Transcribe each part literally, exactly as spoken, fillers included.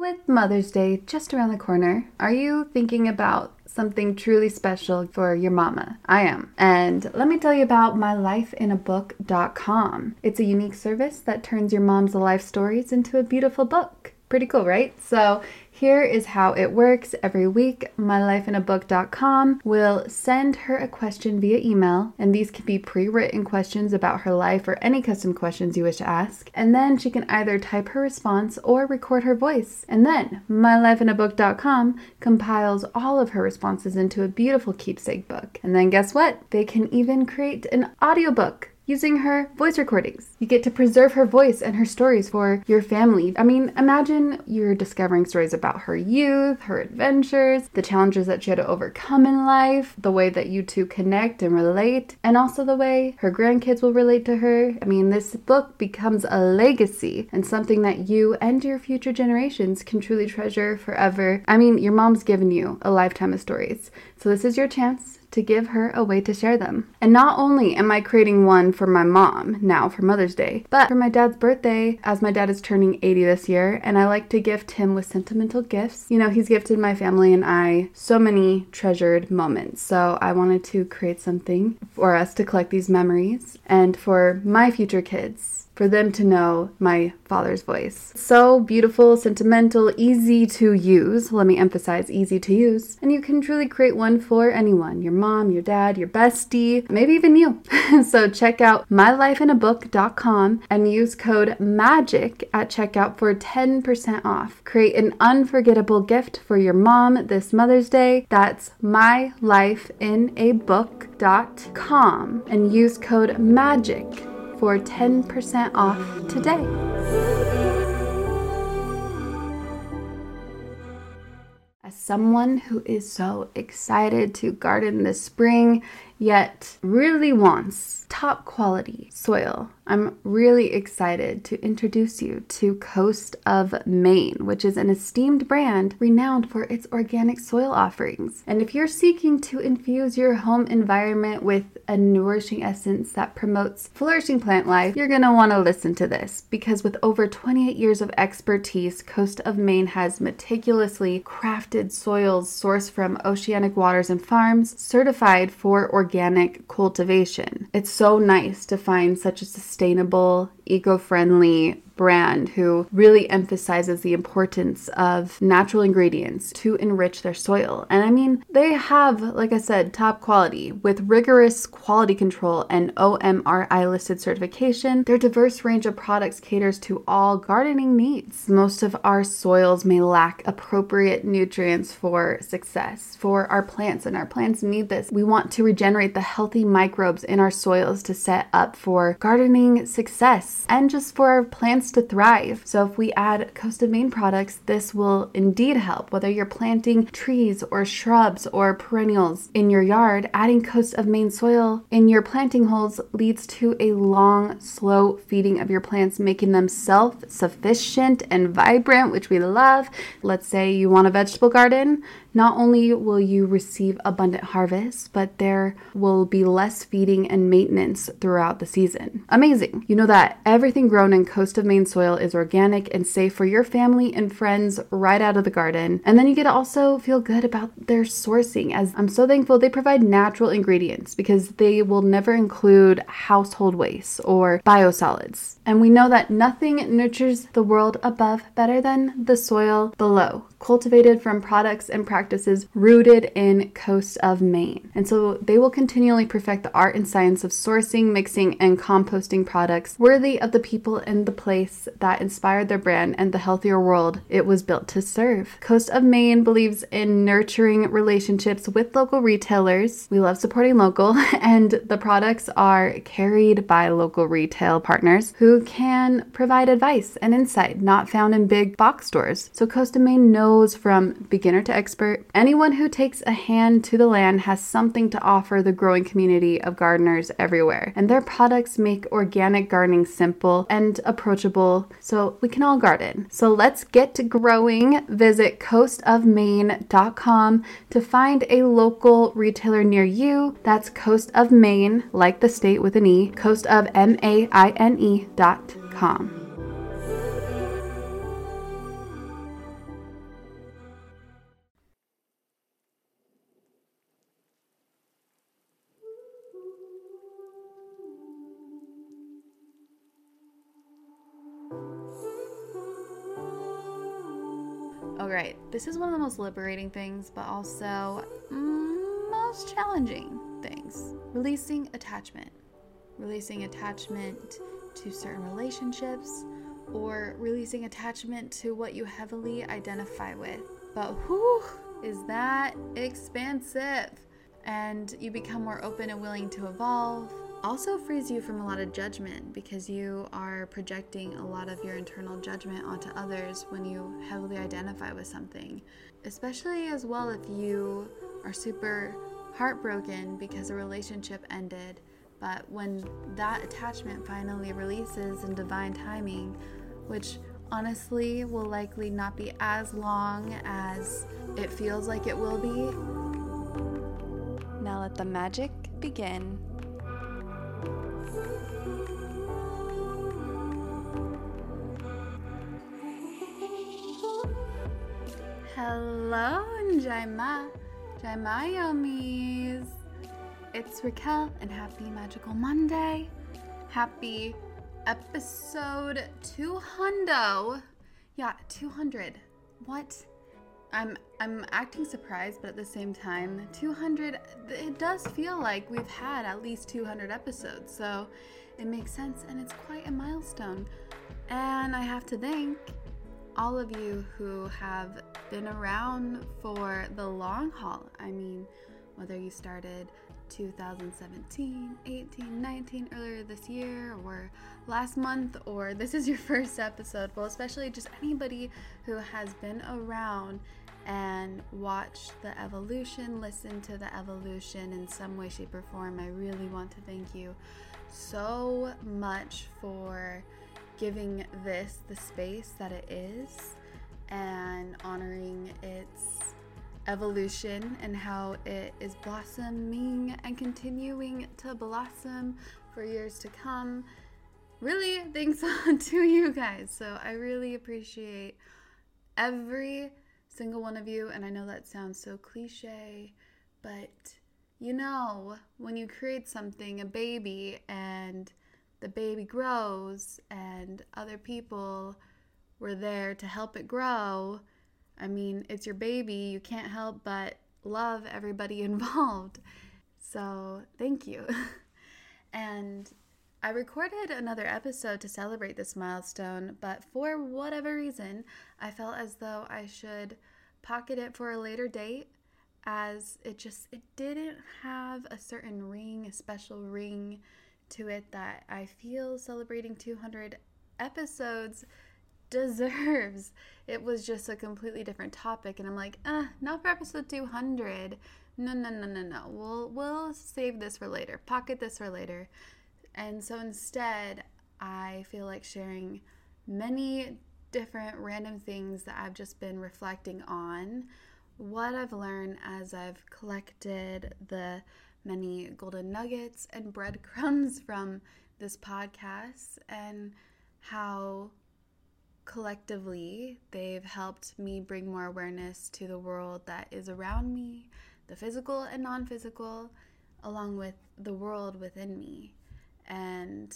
With Mother's Day just around the corner, are you thinking about something truly special for your mama? I am. And let me tell you about my life in a book dot com. It's a unique service that turns your mom's life stories into a beautiful book. Pretty cool, right? So here is how it works. Every week, my life in a book dot com will send her a question via email, and these can be pre-written questions about her life or any custom questions you wish to ask. And then she can either type her response or record her voice. And then my life in a book dot com compiles all of her responses into a beautiful keepsake book. And then guess what? They can even create an audiobook using her voice recordings. You get to preserve her voice and her stories for your family. I mean, imagine you're discovering stories about her youth, her adventures, the challenges that she had to overcome in life, the way that you two connect and relate, and also the way her grandkids will relate to her. I mean, this book becomes a legacy and something that you and your future generations can truly treasure forever. I mean, your mom's given you a lifetime of stories, so this is your chance to give her a way to share them. And not only am I creating one for my mom now for Mother's Day, but for my dad's birthday, as my dad is turning eighty this year, and I like to gift him with sentimental gifts. You know, he's gifted my family and I so many treasured moments. So I wanted to create something for us to collect these memories and for my future kids, for them to know my father's voice. So beautiful, sentimental, easy to use. Let me emphasize easy to use. And you can truly create one for anyone, your mom, your dad, your bestie, maybe even you. So check out my life in a book dot com and use code MAGIC at checkout for ten percent off. Create an unforgettable gift for your mom this Mother's Day. That's my life in a book dot com and use code MAGIC for ten percent off today. As someone who is so excited to garden this spring, yet really wants top quality soil, I'm really excited to introduce you to Coast of Maine, which is an esteemed brand renowned for its organic soil offerings. And if you're seeking to infuse your home environment with a nourishing essence that promotes flourishing plant life, you're going to want to listen to this, because with over twenty-eight years of expertise, Coast of Maine has meticulously crafted soils sourced from oceanic waters and farms, certified for organic cultivation. It's so nice to find such a sustainable, eco-friendly brand who really emphasizes the importance of natural ingredients to enrich their soil. And I mean, they have, like I said, top quality with rigorous quality control and O M R I listed certification. Their diverse range of products caters to all gardening needs. Most of our soils may lack appropriate nutrients for success for our plants, and our plants need this. We want to regenerate the healthy microbes in our soils to set up for gardening success and just for our plants to thrive. So if we add Coast of Maine products, this will indeed help. Whether you're planting trees or shrubs or perennials in your yard, adding Coast of Maine soil in your planting holes leads to a long, slow feeding of your plants, making them self-sufficient and vibrant, which we love. Let's say you want a vegetable garden. Not only will you receive abundant harvests, but there will be less feeding and maintenance throughout the season. Amazing. You know that everything grown in Coast of Maine soil is organic and safe for your family and friends right out of the garden. And then you get to also feel good about their sourcing, as I'm so thankful they provide natural ingredients because they will never include household waste or biosolids. And we know that nothing nurtures the world above better than the soil below, cultivated from products and practices rooted in Coast of Maine. And so they will continually perfect the art and science of sourcing, mixing, and composting products worthy of the people and the place that inspired their brand and the healthier world it was built to serve. Coast of Maine believes in nurturing relationships with local retailers. We love supporting local, and the products are carried by local retail partners who can provide advice and insight not found in big box stores. So Coast of Maine knows from beginner to expert, anyone who takes a hand to the land has something to offer the growing community of gardeners everywhere. And their products make organic gardening simple and approachable so we can all garden. So let's get to growing. Visit coast of maine dot com to find a local retailer near you. That's Coast of Maine, like the state with an E, coast of M A I N E dot com. Alright, this is one of the most liberating things, but also mm, most challenging things. Releasing attachment. Releasing attachment to certain relationships, or releasing attachment to what you heavily identify with. But whew, is that expansive? And you become more open and willing to evolve. Also frees you from a lot of judgment, because you are projecting a lot of your internal judgment onto others when you heavily identify with something. Especially as well if you are super heartbroken because a relationship ended. But when that attachment finally releases in divine timing, which honestly will likely not be as long as it feels like it will be. Now let the magic begin. Hello, Jaima, Jaima Yomis. It's Raquel, and happy Magical Monday. Happy episode two hundred. Yeah, two hundred. What? I'm I'm acting surprised, but at the same time, two hundred, it does feel like we've had at least two hundred episodes, so it makes sense, and it's quite a milestone. And I have to thank all of you who have been around for the long haul. I mean, whether you started two thousand seventeen, eighteen, nineteen, earlier this year, or last month, or this is your first episode, well, especially just anybody who has been around and watched the evolution, listened to the evolution in some way, shape, or form, I really want to thank you so much for giving this the space that it is and honoring its evolution and how it is blossoming and continuing to blossom for years to come. Really, thanks to you guys. So I really appreciate every single one of you. And I know that sounds so cliche, but you know, when you create something, a baby, and the baby grows and other people were there to help it grow, I mean, it's your baby. You can't help but love everybody involved. So thank you. And I recorded another episode to celebrate this milestone, but for whatever reason, I felt as though I should pocket it for a later date, as it just, it didn't have a certain ring, a special ring to it that I feel celebrating two hundred episodes deserves. It was just a completely different topic, and I'm like, uh, not for episode two hundred. No, no, no, no, no. We'll we'll save this for later. Pocket this for later. And so instead, I feel like sharing many different random things that I've just been reflecting on, what I've learned as I've collected the many golden nuggets and breadcrumbs from this podcast, and how collectively they've helped me bring more awareness to the world that is around me, the physical and non-physical, along with the world within me. And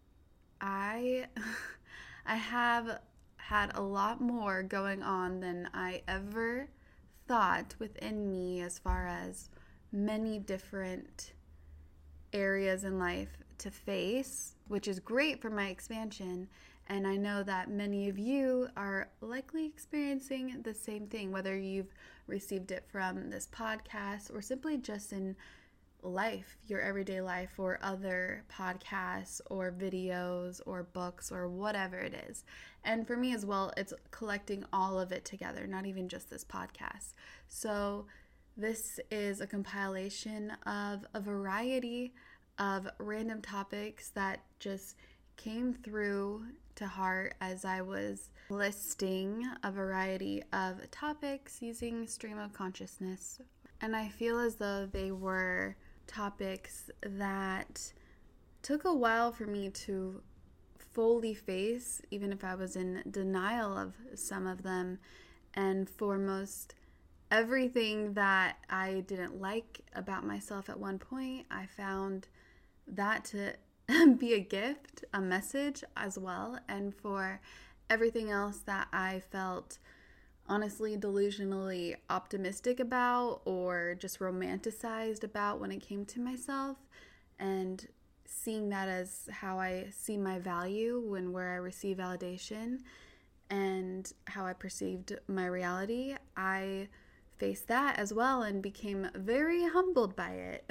I I have had a lot more going on than I ever thought within me, as far as many different areas in life to face, which is great for my expansion. And I know that many of you are likely experiencing the same thing, whether you've received it from this podcast or simply just in life, your everyday life, or other podcasts or videos or books or whatever it is. And for me as well, it's collecting all of it together, not even just this podcast. So this is a compilation of a variety of random topics that just came through to heart as I was listing a variety of topics using stream of consciousness. And I feel as though they were topics that took a while for me to fully face, even if I was in denial of some of them. And for most everything that I didn't like about myself at one point, I found that to be a gift, a message as well. And for everything else that I felt honestly delusionally optimistic about or just romanticized about when it came to myself, and seeing that as how I see my value when where I receive validation and how I perceived my reality, I faced that as well and became very humbled by it.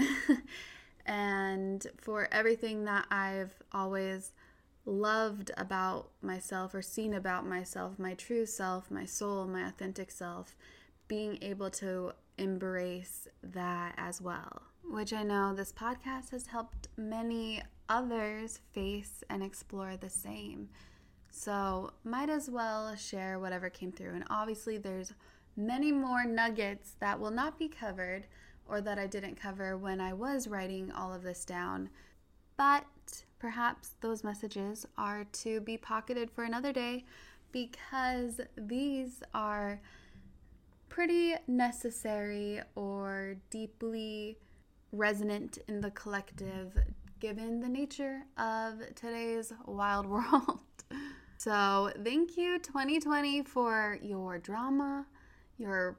And for everything that I've always loved about myself or seen about myself, my true self, my soul, my authentic self, being able to embrace that as well, which I know this podcast has helped many others face and explore the same. So might as well share whatever came through. And obviously there's many more nuggets that will not be covered or that I didn't cover when I was writing all of this down. But perhaps those messages are to be pocketed for another day, because these are pretty necessary or deeply resonant in the collective, given the nature of today's wild world. So thank you, twenty twenty, for your drama, your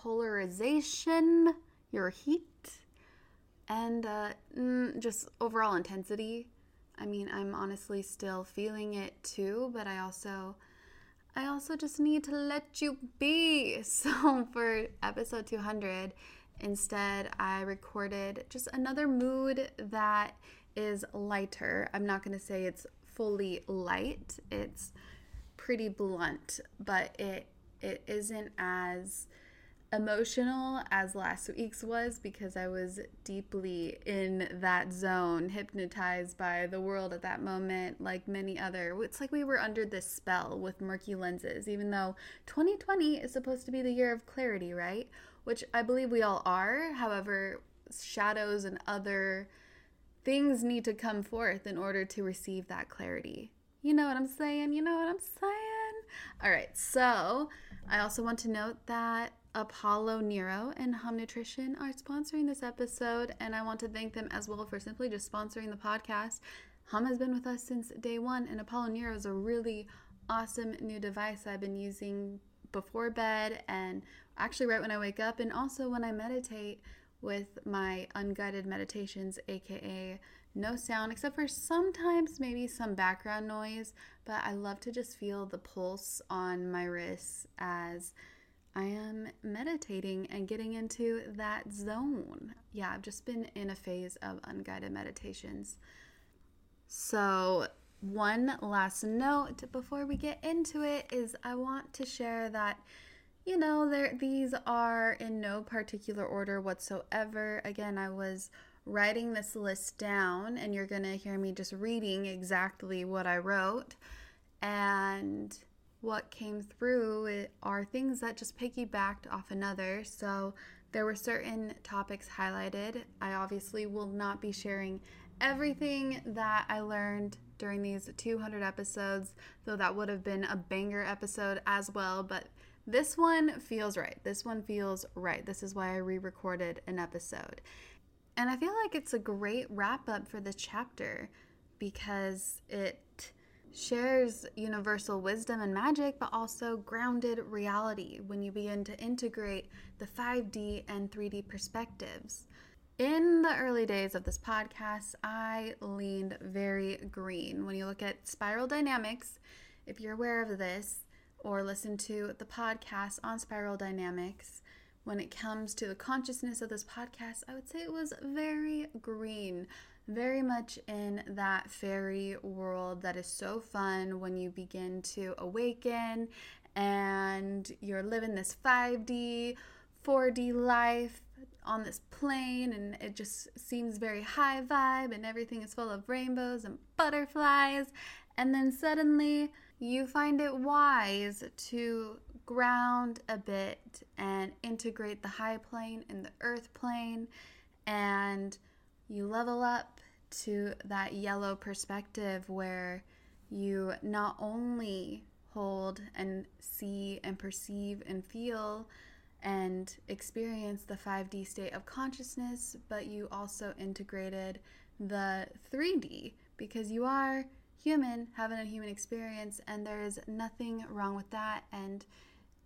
polarization, your heat, and uh, just overall intensity. I mean, I'm honestly still feeling it too, but I also, I also just need to let you be. So for episode two hundred, instead, I recorded just another mood that is lighter. I'm not going to say it's fully light. It's pretty blunt, but it it isn't as emotional as last week's was, because I was deeply in that zone, hypnotized by the world at that moment, like many other. It's like we were under this spell with murky lenses, even though twenty twenty is supposed to be the year of clarity, right? Which I believe we all are. However, shadows and other things need to come forth in order to receive that clarity. You know what I'm saying? You know what I'm saying? All right, so I also want to note that Apollo Neuro and Hum Nutrition are sponsoring this episode, and I want to thank them as well for simply just sponsoring the podcast. Hum has been with us since day one, and Apollo Neuro is a really awesome new device I've been using before bed and actually right when I wake up, and also when I meditate with my unguided meditations, aka no sound, except for sometimes maybe some background noise, but I love to just feel the pulse on my wrists as I am meditating and getting into that zone. Yeah, I've just been in a phase of unguided meditations. So one last note before we get into it is I want to share that, you know, there these are in no particular order whatsoever. Again, I was writing this list down, and you're going to hear me just reading exactly what I wrote. And what came through are things that just piggybacked off another. So there were certain topics highlighted. I obviously will not be sharing everything that I learned during these two hundred episodes, though that would have been a banger episode as well. But this one feels right. This one feels right. This is why I re-recorded an episode. And I feel like it's a great wrap-up for this chapter because it shares universal wisdom and magic, but also grounded reality when you begin to integrate the five D and three D perspectives. In the early days of this podcast, I leaned very green. When you look at spiral dynamics, if you're aware of this, or listen to the podcast on spiral dynamics, when it comes to the consciousness of this podcast, I would say it was very green, very much in that fairy world that is so fun when you begin to awaken and you're living this five D, four D life on this plane, and it just seems very high vibe and everything is full of rainbows and butterflies. And then suddenly you find it wise to ground a bit and integrate the high plane and the earth plane, and you level up to that yellow perspective where you not only hold and see and perceive and feel and experience the five D state of consciousness, but you also integrated the three D because you are human having a human experience, and there is nothing wrong with that. And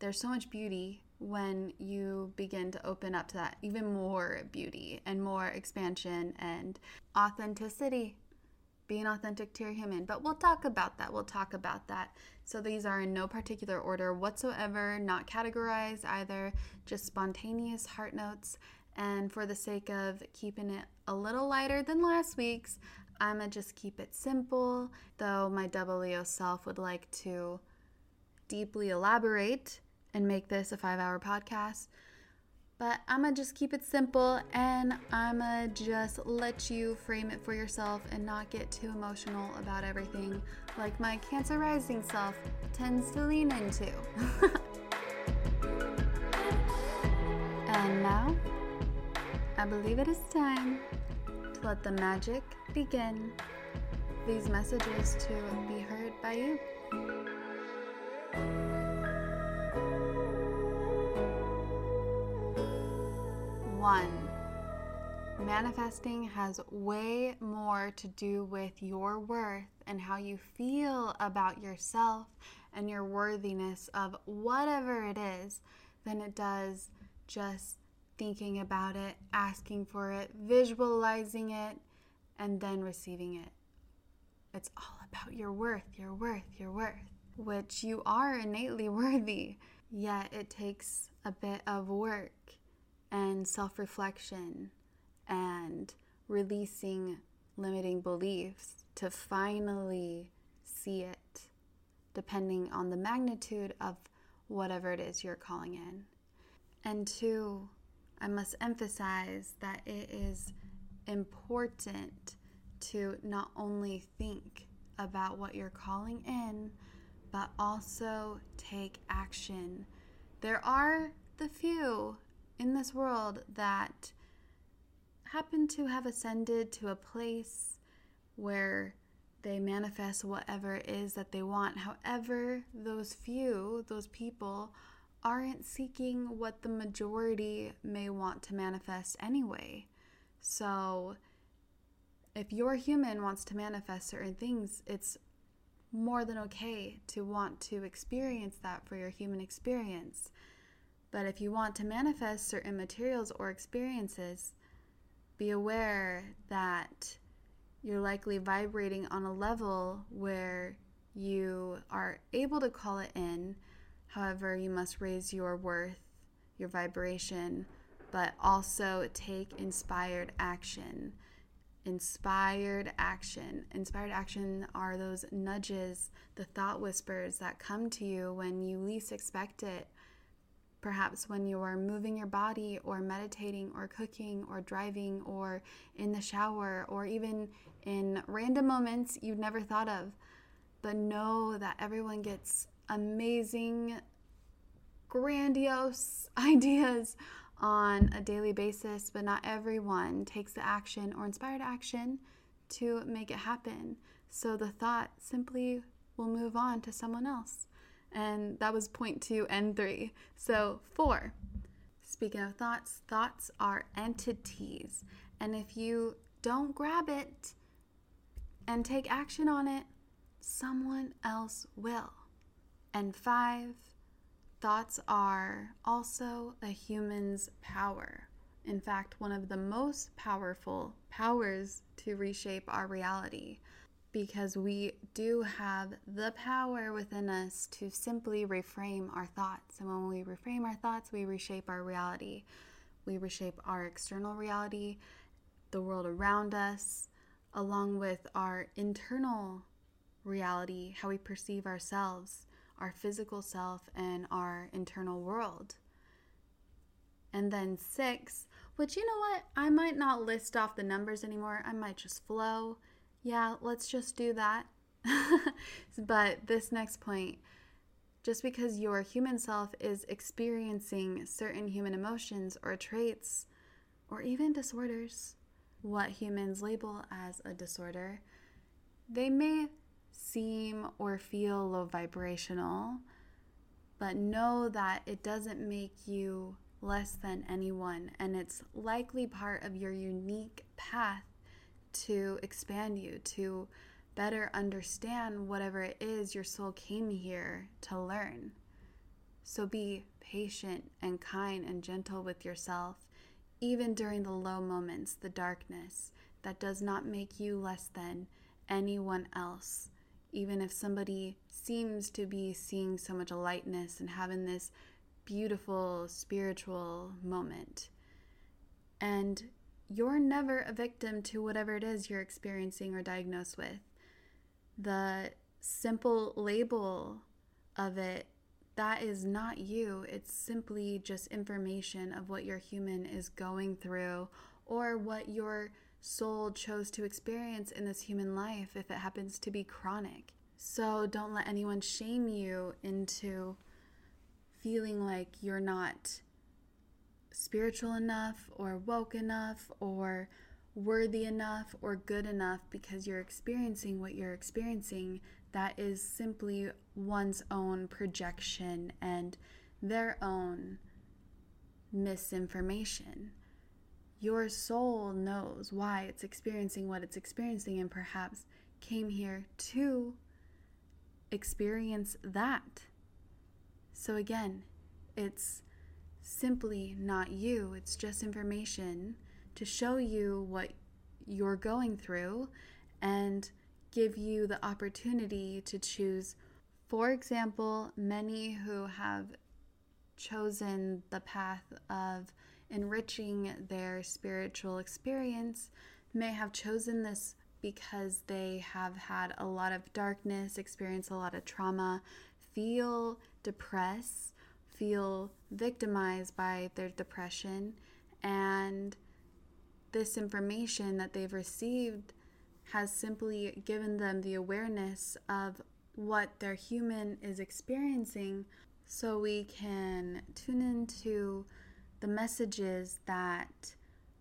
there's so much beauty when you begin to open up to that, even more beauty and more expansion and authenticity, being authentic to your human. But we'll talk about that. We'll talk about that. So these are in no particular order whatsoever, not categorized either, just spontaneous heart notes. And for the sake of keeping it a little lighter than last week's, I'm going to just keep it simple, though my double Leo self would like to deeply elaborate and make this a five-hour podcast. But I'm going to just keep it simple, and I'm going to just let you frame it for yourself and not get too emotional about everything like my Cancer rising self tends to lean into. And now, I believe it is time to let the magic begin. These messages to be heard by you. One, manifesting has way more to do with your worth and how you feel about yourself and your worthiness of whatever it is than it does just thinking about it, asking for it, visualizing it, and then receiving it. It's all about your worth, your worth, your worth, which you are innately worthy, yet it takes a bit of work and self-reflection and releasing limiting beliefs to finally see it, depending on the magnitude of whatever it is you're calling in. And two, I must emphasize that it is important to not only think about what you're calling in, but also take action. There are the few in this world that happen to have ascended to a place where they manifest whatever it is that they want. However, those few, those people, aren't seeking what the majority may want to manifest anyway. So if your human wants to manifest certain things, it's more than okay to want to experience that for your human experience. But if you want to manifest certain materials or experiences, be aware that you're likely vibrating on a level where you are able to call it in. However, you must raise your worth, your vibration, but also take inspired action. Inspired action. Inspired action are those nudges, the thought whispers that come to you when you least expect it. Perhaps when you are moving your body or meditating or cooking or driving or in the shower or even in random moments you've never thought of. But know that everyone gets amazing, grandiose ideas on a daily basis, but not everyone takes the action or inspired action to make it happen. So the thought simply will move on to someone else. And that was point two and three. So four, speaking of thoughts, thoughts are entities. And if you don't grab it and take action on it, someone else will. And five, thoughts are also a human's power. In fact, one of the most powerful powers to reshape our reality. Because we do have the power within us to simply reframe our thoughts. And when we reframe our thoughts, we reshape our reality. We reshape our external reality, the world around us, along with our internal reality, how we perceive ourselves, our physical self, and our internal world. And then six, which, you know what? I might not list off the numbers anymore. I might just flow. Yeah, let's just do that. But this next point, just because your human self is experiencing certain human emotions or traits or even disorders, what humans label as a disorder, they may seem or feel low vibrational, but know that it doesn't make you less than anyone, and it's likely part of your unique path to expand you, to better understand whatever it is your soul came here to learn. So be patient and kind and gentle with yourself, even during the low moments, the darkness. That does not make you less than anyone else. Even if somebody seems to be seeing so much lightness and having this beautiful spiritual moment. And you're never a victim to whatever it is you're experiencing or diagnosed with. The simple label of it, that is not you. It's simply just information of what your human is going through or what your soul chose to experience in this human life if it happens to be chronic. So don't let anyone shame you into feeling like you're not spiritual enough or woke enough or worthy enough or good enough because you're experiencing what you're experiencing. That is simply one's own projection and their own misinformation. Your soul knows why it's experiencing what it's experiencing and perhaps came here to experience that. So again, it's simply not you. It's just information to show you what you're going through and give you the opportunity to choose. For example, many who have chosen the path of enriching their spiritual experience may have chosen this because they have had a lot of darkness, experience a lot of trauma, feel depressed, feel victimized by their depression, and this information that they've received has simply given them the awareness of what their human is experiencing, so we can tune into the messages that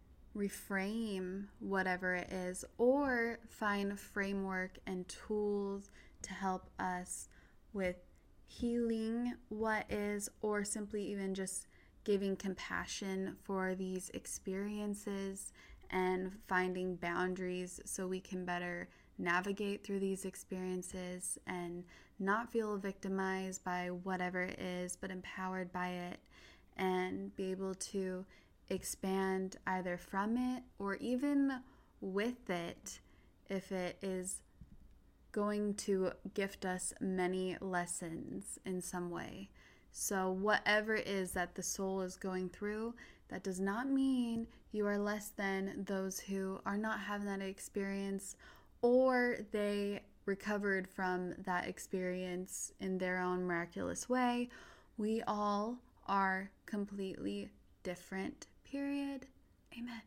reframe whatever it is, or find framework and tools to help us with healing what is, or simply even just giving compassion for these experiences and finding boundaries so we can better navigate through these experiences and not feel victimized by whatever it is, but empowered by it, and be able to expand either from it or even with it if it is going to gift us many lessons in some way. So whatever it is that the soul is going through, that does not mean you are less than those who are not having that experience, or they recovered from that experience in their own miraculous way. We all are completely different, period. Amen.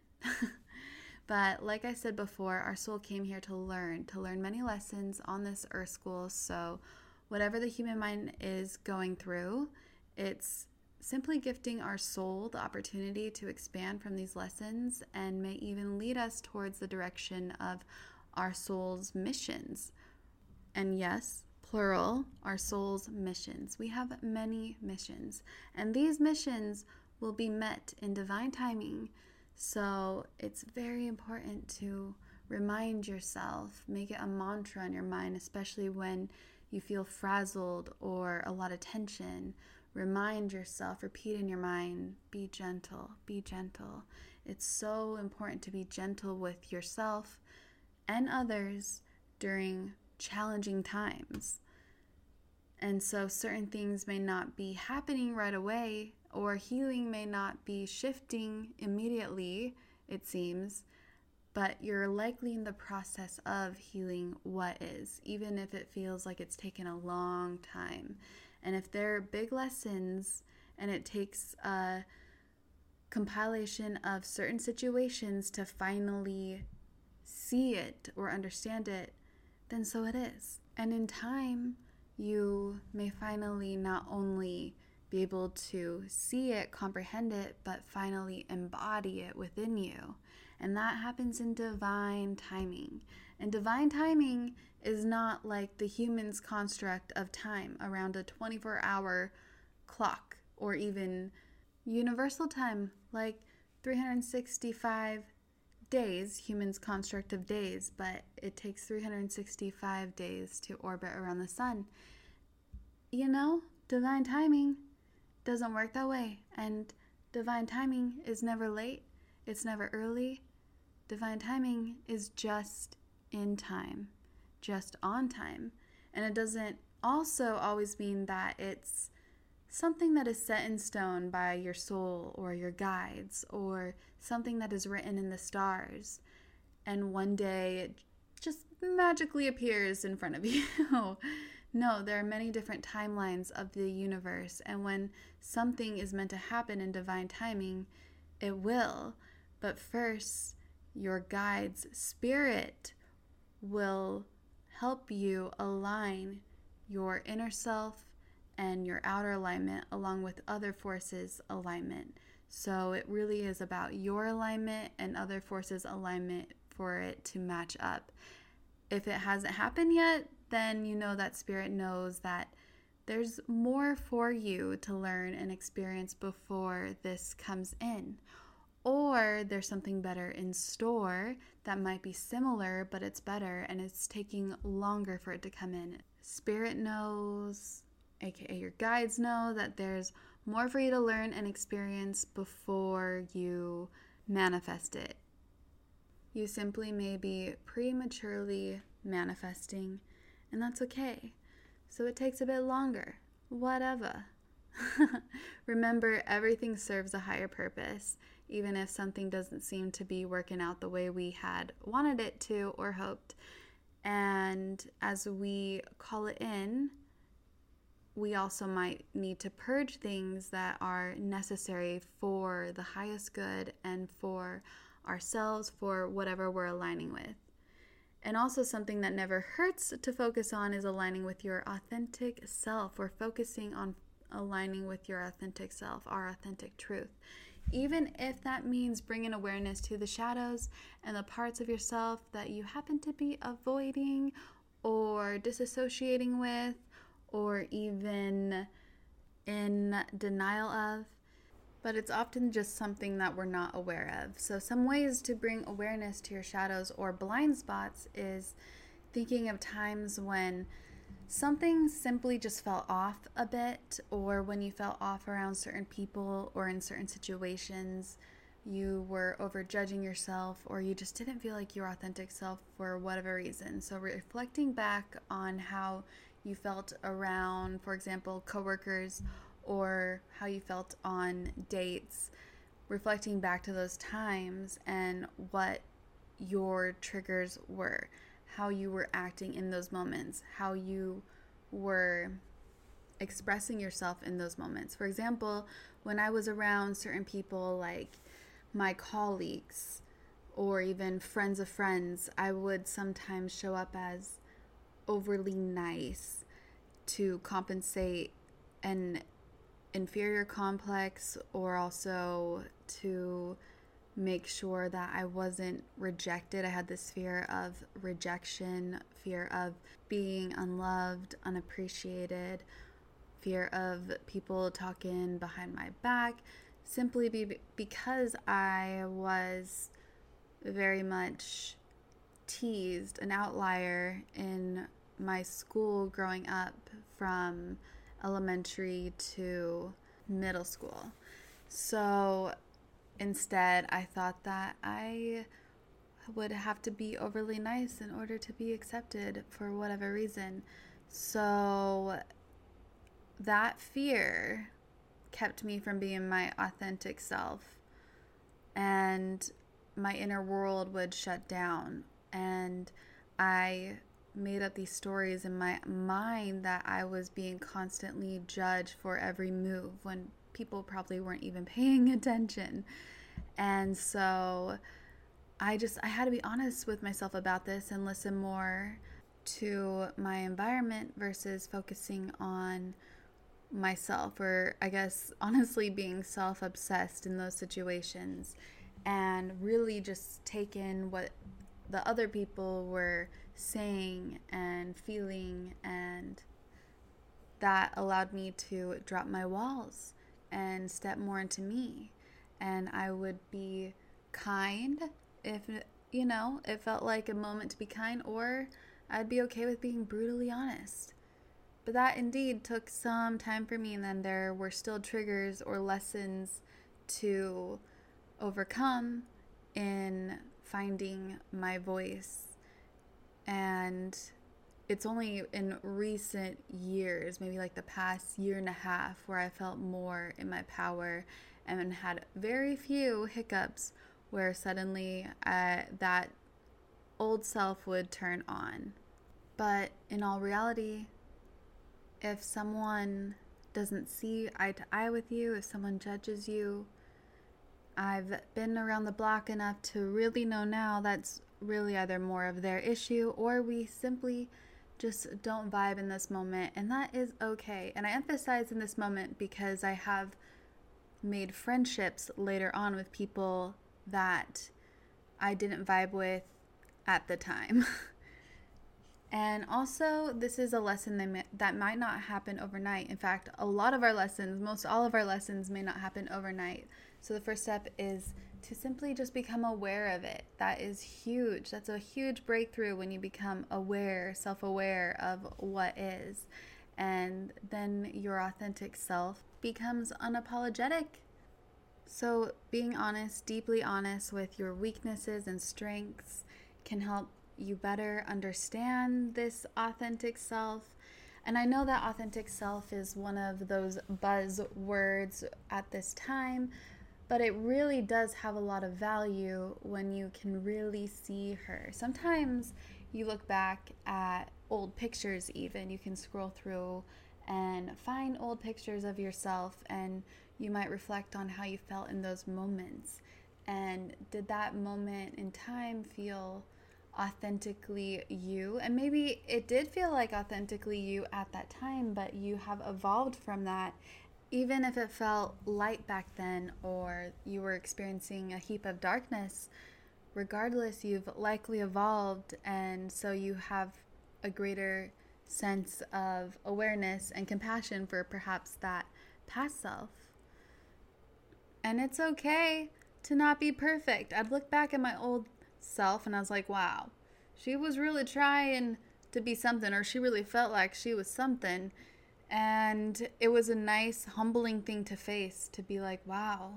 But like I said before, our soul came here to learn, to learn many lessons on this earth school. So whatever the human mind is going through, it's simply gifting our soul the opportunity to expand from these lessons, and may even lead us towards the direction of our soul's missions. And yes, plural, our soul's missions. We have many missions, and these missions will be met in divine timing. So it's very important to remind yourself, make it a mantra in your mind, especially when you feel frazzled or a lot of tension. Remind yourself, repeat in your mind, be gentle, be gentle. It's so important to be gentle with yourself and others during challenging times. And so certain things may not be happening right away, or healing may not be shifting immediately, it seems, but you're likely in the process of healing what is, even if it feels like it's taken a long time. And if there are big lessons and it takes a compilation of certain situations to finally see it or understand it, then so it is. And in time, you may finally not only be able to see it, comprehend it, but finally embody it within you. And that happens in divine timing. And divine timing is not like the human's construct of time around a twenty-four hour clock, or even universal time, like three hundred sixty-five days, humans' construct of days, but it takes three hundred sixty-five days to orbit around the sun. You know, divine timing doesn't work that way. And divine timing is never late. It's never early. Divine timing is just in time, just on time. And it doesn't also always mean that it's something that is set in stone by your soul or your guides, or something that is written in the stars and one day it just magically appears in front of you. No, there are many different timelines of the universe, and when something is meant to happen in divine timing, it will. But first, your guide's spirit will help you align your inner self and your outer alignment along with other forces' alignment. So it really is about your alignment and other forces' alignment for it to match up. If it hasn't happened yet, then you know that spirit knows that there's more for you to learn and experience before this comes in. Or there's something better in store that might be similar, but it's better and it's taking longer for it to come in. Spirit knows, aka your guides know, that there's more for you to learn and experience before you manifest it. You simply may be prematurely manifesting, and that's okay. So it takes a bit longer. Whatever. Remember, everything serves a higher purpose, even if something doesn't seem to be working out the way we had wanted it to or hoped. And as we call it in, we also might need to purge things that are necessary for the highest good and for ourselves, for whatever we're aligning with. And also, something that never hurts to focus on is aligning with your authentic self. We're focusing on aligning with your authentic self, our authentic truth. Even if that means bringing awareness to the shadows and the parts of yourself that you happen to be avoiding or disassociating with, or even in denial of. But it's often just something that we're not aware of. So some ways to bring awareness to your shadows or blind spots is thinking of times when something simply just fell off a bit, or when you fell off around certain people or in certain situations, you were overjudging yourself, or you just didn't feel like your authentic self for whatever reason. So reflecting back on how you felt around, for example, coworkers, or how you felt on dates, reflecting back to those times and what your triggers were, how you were acting in those moments, how you were expressing yourself in those moments. For example, when I was around certain people like my colleagues or even friends of friends, I would sometimes show up as overly nice to compensate an inferior complex, or also to make sure that I wasn't rejected. I had this fear of rejection, fear of being unloved, unappreciated, fear of people talking behind my back, simply be- because I was very much teased, an outlier in my school growing up from elementary to middle school. So instead, I thought that I would have to be overly nice in order to be accepted for whatever reason. So that fear kept me from being my authentic self, and my inner world would shut down, and I made up these stories in my mind that I was being constantly judged for every move when people probably weren't even paying attention. And so I just, I had to be honest with myself about this and listen more to my environment versus focusing on myself, or I guess honestly being self-obsessed in those situations, and really just take in what the other people were saying and feeling, and that allowed me to drop my walls and step more into me. And I would be kind if, you know, it felt like a moment to be kind, or I'd be okay with being brutally honest. But that indeed took some time for me, and then there were still triggers or lessons to overcome in finding my voice. And it's only in recent years, maybe like the past year and a half, where I felt more in my power and had very few hiccups where suddenly uh, that old self would turn on. But in all reality, if someone doesn't see eye to eye with you, if someone judges you, I've been around the block enough to really know now that's really either more of their issue, or we simply just don't vibe in this moment, and that is okay. And I emphasize in this moment because I have made friendships later on with people that I didn't vibe with at the time. And also, this is a lesson that, may, that might not happen overnight. In fact, a lot of our lessons, most all of our lessons may not happen overnight. So the first step is to simply just become aware of it. That is huge. That's a huge breakthrough when you become aware, self-aware of what is. And then your authentic self becomes unapologetic. So being honest, deeply honest with your weaknesses and strengths can help you better understand this authentic self. And I know that authentic self is one of those buzzwords at this time, but it really does have a lot of value when you can really see her. Sometimes you look back at old pictures even. You can scroll through and find old pictures of yourself, and you might reflect on how you felt in those moments. And did that moment in time feel authentically you? And maybe it did feel like authentically you at that time, but you have evolved from that. Even if it felt light back then, or you were experiencing a heap of darkness, regardless, you've likely evolved, and so you have a greater sense of awareness and compassion for perhaps that past self. And it's okay to not be perfect. I'd look back at my old self and I was like, wow, she was really trying to be something, or she really felt like she was something. And it was a nice, humbling thing to face, to be like, wow.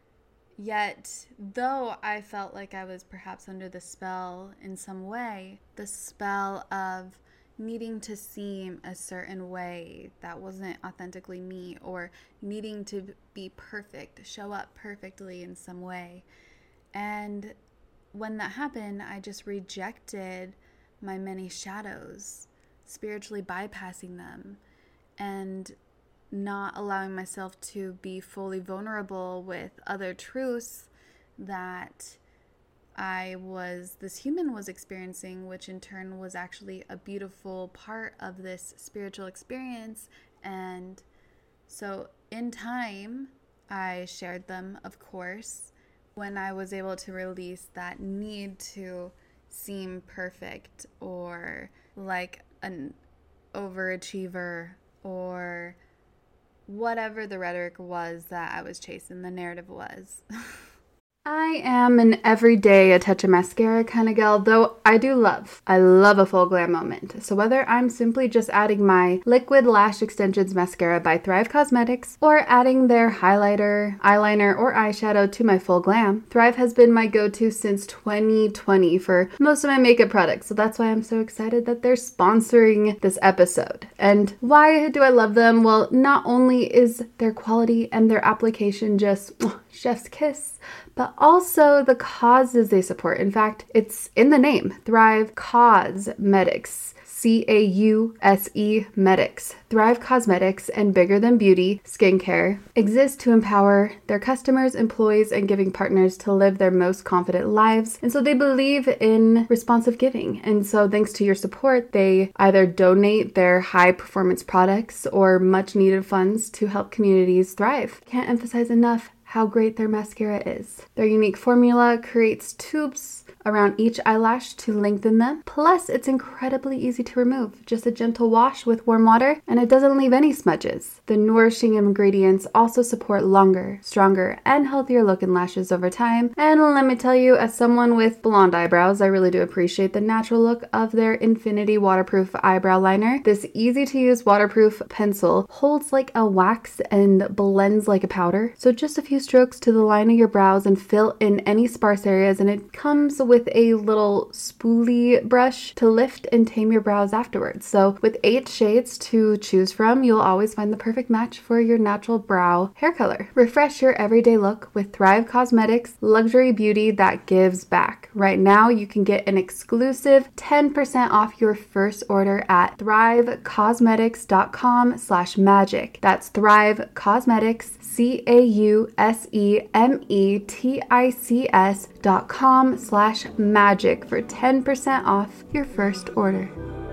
Yet, though I felt like I was perhaps under the spell in some way, the spell of needing to seem a certain way that wasn't authentically me, or needing to be perfect, show up perfectly in some way. And when that happened, I just rejected my many shadows, spiritually bypassing them, and not allowing myself to be fully vulnerable with other truths that I was, this human was experiencing, which in turn was actually a beautiful part of this spiritual experience. And so in time, I shared them, of course, when I was able to release that need to seem perfect or like an overachiever, or whatever the rhetoric was that I was chasing, the narrative was. I am an everyday a touch of mascara kind of gal, though I do love, I love a full glam moment. So whether I'm simply just adding my Liquid Lash Extensions Mascara by Thrive Cosmetics, or adding their highlighter, eyeliner, or eyeshadow to my full glam, Thrive has been my go-to since twenty twenty for most of my makeup products. So that's why I'm so excited that they're sponsoring this episode. And why do I love them? Well, not only is their quality and their application just oh, chef's kiss, but also the causes they support. In fact, it's in the name, Thrive Cosmetics, C A U S E Medics. Thrive Cosmetics and Bigger Than Beauty Skincare exist to empower their customers, employees, and giving partners to live their most confident lives. And so they believe in responsive giving. And so thanks to your support, they either donate their high performance products or much needed funds to help communities thrive. Can't emphasize enough how great their mascara is. Their unique formula creates tubes around each eyelash to lengthen them. Plus, it's incredibly easy to remove. Just a gentle wash with warm water, and it doesn't leave any smudges. The nourishing ingredients also support longer, stronger, and healthier looking lashes over time. And let me tell you, as someone with blonde eyebrows, I really do appreciate the natural look of their Infinity Waterproof Eyebrow Liner. This easy-to-use waterproof pencil holds like a wax and blends like a powder. So just a few strokes to the line of your brows and fill in any sparse areas, and it comes with a little spoolie brush to lift and tame your brows afterwards. So with eight shades to choose from, you'll always find the perfect match for your natural brow hair color. Refresh your everyday look with Thrive Causemetics luxury beauty that gives back. Right now, you can get an exclusive ten percent off your first order at thrivecausemetics.com slash magic. That's Thrive Causemetics, C A U S E M E T I C S dot com slash magic for ten percent off your first order.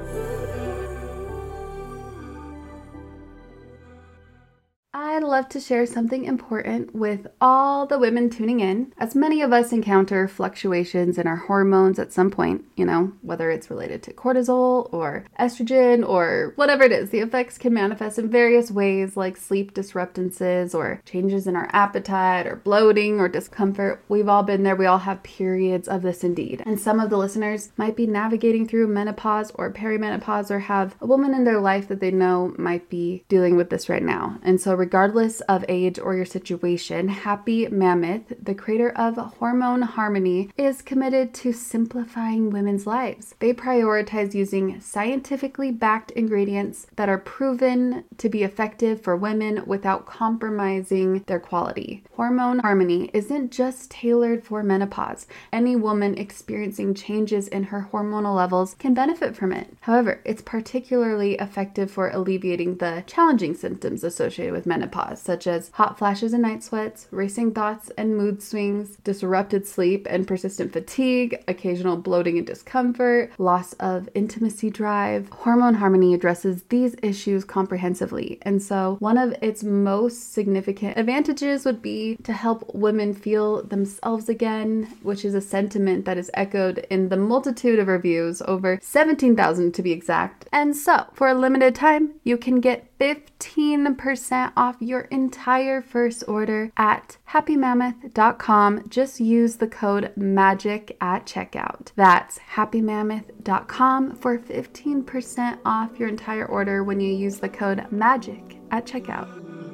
I'd love to share something important with all the women tuning in, as many of us encounter fluctuations in our hormones at some point, you know, whether it's related to cortisol or estrogen or whatever it is. The effects can manifest in various ways, like sleep disruptances or changes in our appetite or bloating or discomfort. We've all been there. We all have periods of this indeed. And some of the listeners might be navigating through menopause or perimenopause or have a woman in their life that they know might be dealing with this right now. And so regardless of age or your situation, Happy Mammoth, the creator of Hormone Harmony, is committed to simplifying women's lives. They prioritize using scientifically backed ingredients that are proven to be effective for women without compromising their quality. Hormone Harmony isn't just tailored for menopause. Any woman experiencing changes in her hormonal levels can benefit from it. However, it's particularly effective for alleviating the challenging symptoms associated with menopause, such as hot flashes and night sweats, racing thoughts and mood swings, disrupted sleep and persistent fatigue, occasional bloating and discomfort, loss of intimacy drive. Hormone Harmony addresses these issues comprehensively, and so one of its most significant advantages would be to help women feel themselves again, which is a sentiment that is echoed in the multitude of reviews, over seventeen thousand to be exact. And so, for a limited time, you can get fifteen percent off your entire first order at happy mammoth dot com. Just use the code MAGIC at checkout. That's happy mammoth dot com for fifteen percent off your entire order when you use the code MAGIC at checkout.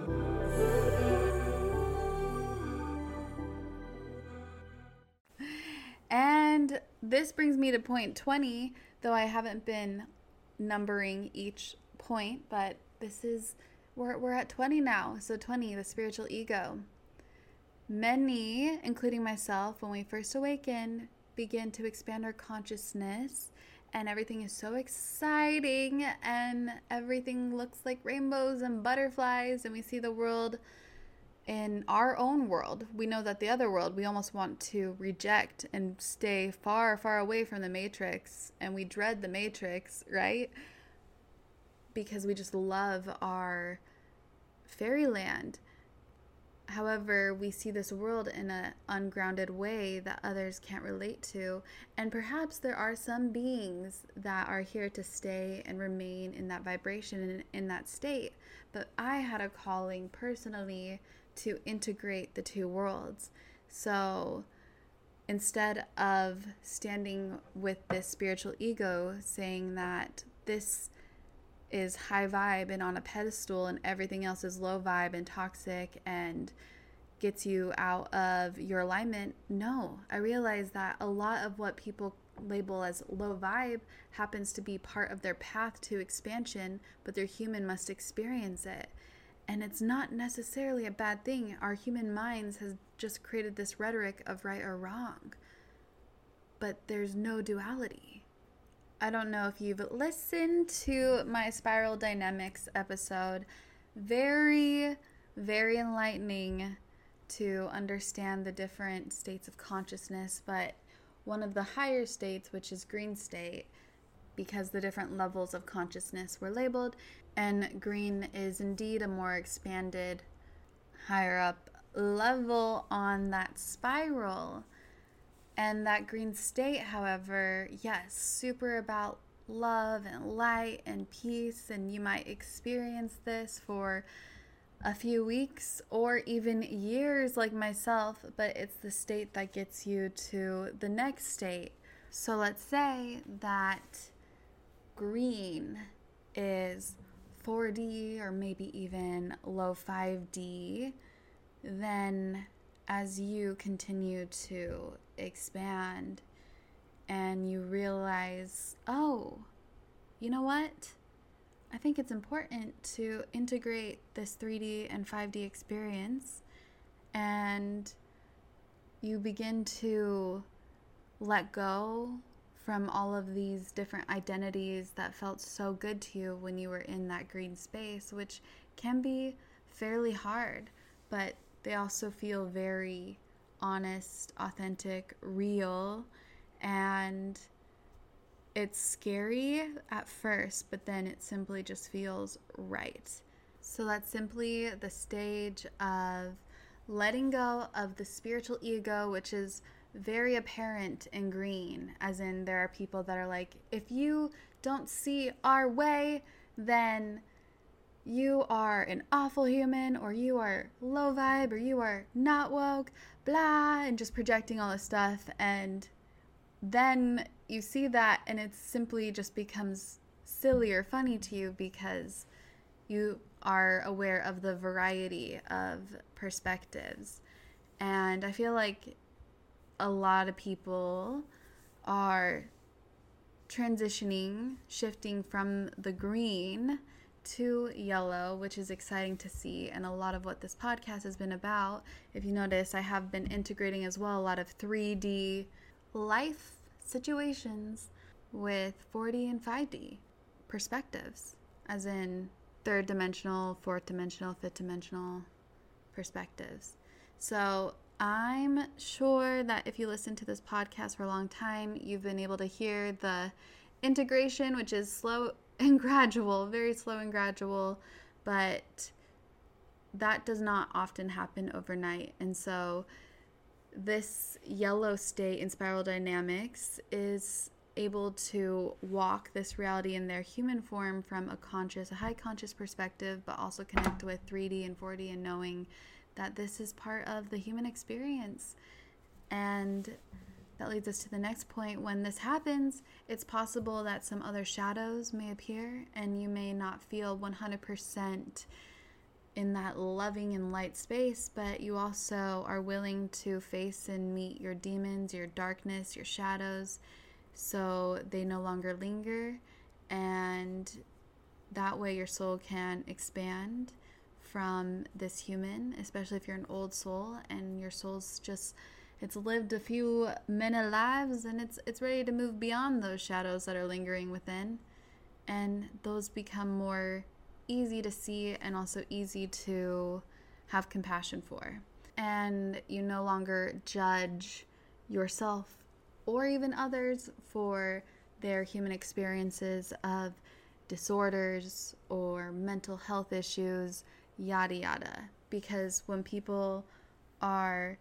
And this brings me to point twenty, though I haven't been numbering each point, but this is, we're, we're at twenty now. So twenty, the spiritual ego. Many, including myself, when we first awaken, begin to expand our consciousness, and everything is so exciting, and everything looks like rainbows and butterflies, and we see the world in our own world. We know that the other world, we almost want to reject and stay far, far away from the matrix, and we dread the matrix, right? Because we just love our fairyland. However, we see this world in an ungrounded way that others can't relate to, and perhaps there are some beings that are here to stay and remain in that vibration and in that state. But I had a calling personally to integrate the two worlds. So instead of standing with this spiritual ego saying that this is high vibe and on a pedestal and everything else is low vibe and toxic and gets you out of your alignment, no, I realize that a lot of what people label as low vibe happens to be part of their path to expansion, but their human must experience it. And it's not necessarily a bad thing. Our human minds has just created this rhetoric of right or wrong. But there's no duality. I don't know if you've listened to my Spiral Dynamics episode. Very, very enlightening to understand the different states of consciousness. But one of the higher states, which is green state, because the different levels of consciousness were labeled, and green is indeed a more expanded, higher up level on that spiral. And that green state, however, yes, super about love and light and peace. And you might experience this for a few weeks or even years like myself, but it's the state that gets you to the next state. So let's say that green is four D or maybe even low five D. Then as you continue to expand and you realize, oh, you know what? I think it's important to integrate this three D and five D experience, and you begin to let go from all of these different identities that felt so good to you when you were in that green space, which can be fairly hard, but they also feel very honest, authentic, real, and it's scary at first, but then it simply just feels right. So that's simply the stage of letting go of the spiritual ego, which is very apparent in green, as in there are people that are like, if you don't see our way, then you are an awful human, or you are low vibe, or you are not woke, blah, and just projecting all this stuff. And then you see that and it simply just becomes silly or funny to you because you are aware of the variety of perspectives. And I feel like a lot of people are transitioning, shifting from the green to yellow, which is exciting to see. And a lot of what this podcast has been about, if you notice, I have been integrating as well a lot of three D life situations with four D and five D perspectives, as in third dimensional, fourth dimensional, fifth dimensional perspectives. So I'm sure that if you listen to this podcast for a long time, you've been able to hear the integration, which is slow and gradual, very slow and gradual, but that does not often happen overnight. And so this yellow state in Spiral Dynamics is able to walk this reality in their human form from a conscious, a high conscious perspective, but also connect with three D and four D and knowing that this is part of the human experience. And that leads us to the next point. When this happens, it's possible that some other shadows may appear and you may not feel one hundred percent in that loving and light space, but you also are willing to face and meet your demons, your darkness, your shadows, so they no longer linger, and that way your soul can expand from this human, especially if you're an old soul and your soul's just, it's lived a few many lives and it's it's ready to move beyond those shadows that are lingering within, and those become more easy to see and also easy to have compassion for. And you no longer judge yourself or even others for their human experiences of disorders or mental health issues, yada yada. Because when people are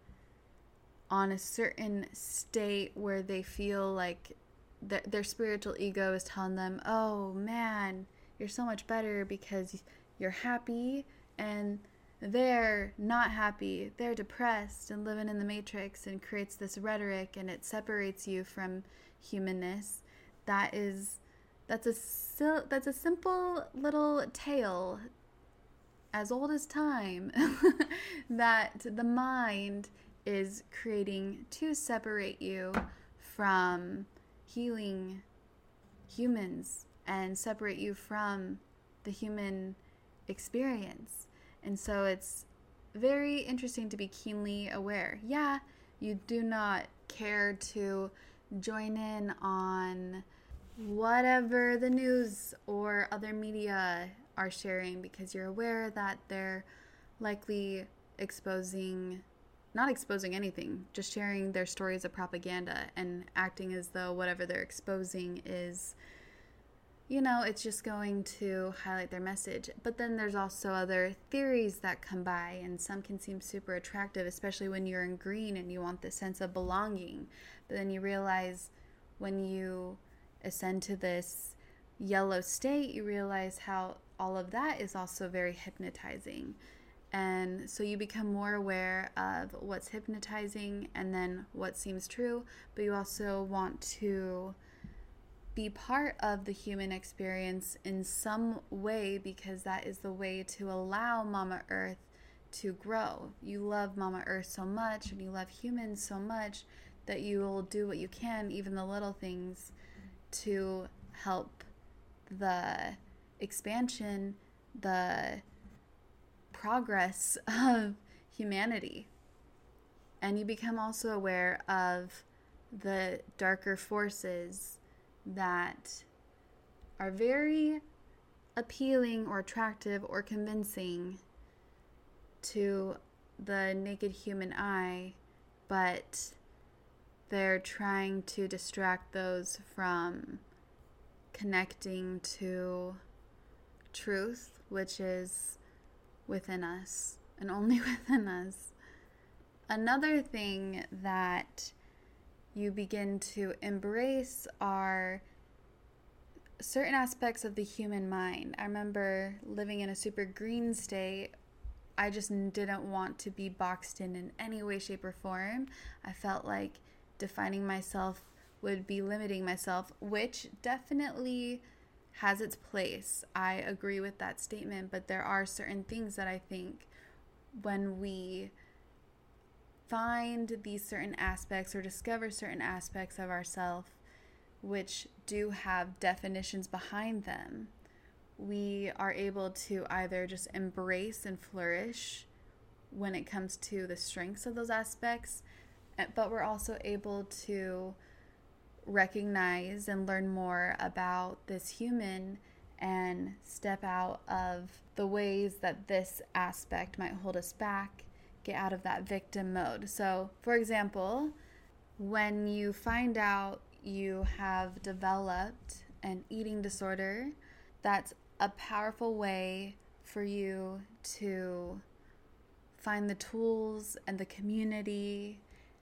on a certain state where they feel like th- their spiritual ego is telling them, oh man, you're so much better because you're happy, and they're not happy, they're depressed and living in the matrix, and creates this rhetoric and it separates you from humanness. That is, that's a sil- that's a simple little tale as old as time that the mind is creating to separate you from healing humans and separate you from the human experience. And so it's very interesting to be keenly aware. Yeah, you do not care to join in on whatever the news or other media are sharing because you're aware that they're likely exposing, not exposing anything, just sharing their stories of propaganda and acting as though whatever they're exposing is you know, it's just going to highlight their message. But then there's also other theories that come by, and some can seem super attractive, especially when you're in green and you want this sense of belonging. But then you realize when you ascend to this yellow state, you realize how all of that is also very hypnotizing. And so you become more aware of what's hypnotizing and then what seems true, but you also want to be part of the human experience in some way, because that is the way to allow Mama Earth to grow. You love Mama Earth so much and you love humans so much that you will do what you can, even the little things, to help the expansion, the progress of humanity. And you become also aware of the darker forces that are very appealing or attractive or convincing to the naked human eye, but they're trying to distract those from connecting to truth, which is within us and only within us. Another thing that you begin to embrace are certain aspects of the human mind. I remember living in a super green state. I just didn't want to be boxed in in any way, shape, or form. I felt like defining myself would be limiting myself, which definitely has its place. I agree with that statement, but there are certain things that I think when we find these certain aspects or discover certain aspects of ourselves which do have definitions behind them, we are able to either just embrace and flourish when it comes to the strengths of those aspects, but we're also able to recognize and learn more about this human and step out of the ways that this aspect might hold us back, get out of that victim mode. So, for example, when you find out you have developed an eating disorder, that's a powerful way for you to find the tools and the community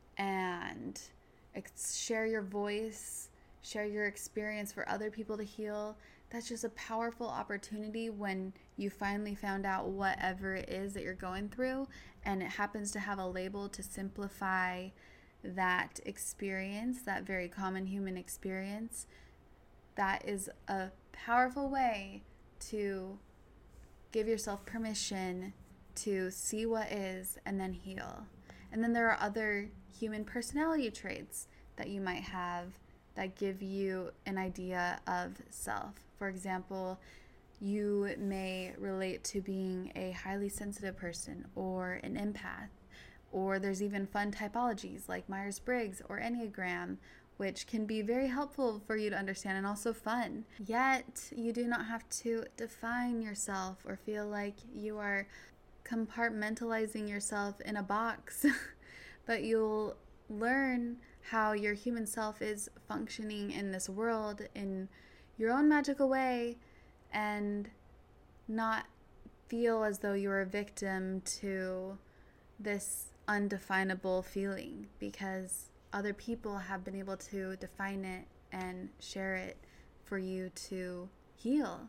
and share your voice, share your experience for other people to heal. That's just a powerful opportunity when you finally found out whatever it is that you're going through, and it happens to have a label to simplify that experience, that very common human experience. That is a powerful way to give yourself permission to see what is and then heal. And then there are other human personality traits that you might have that give you an idea of self. For example, you may relate to being a highly sensitive person or an empath, or there's even fun typologies like Myers-Briggs or Enneagram, which can be very helpful for you to understand and also fun. Yet, you do not have to define yourself or feel like you are compartmentalizing yourself in a box, but you'll learn how your human self is functioning in this world in your own magical way and not feel as though you're a victim to this undefinable feeling, because other people have been able to define it and share it for you to heal.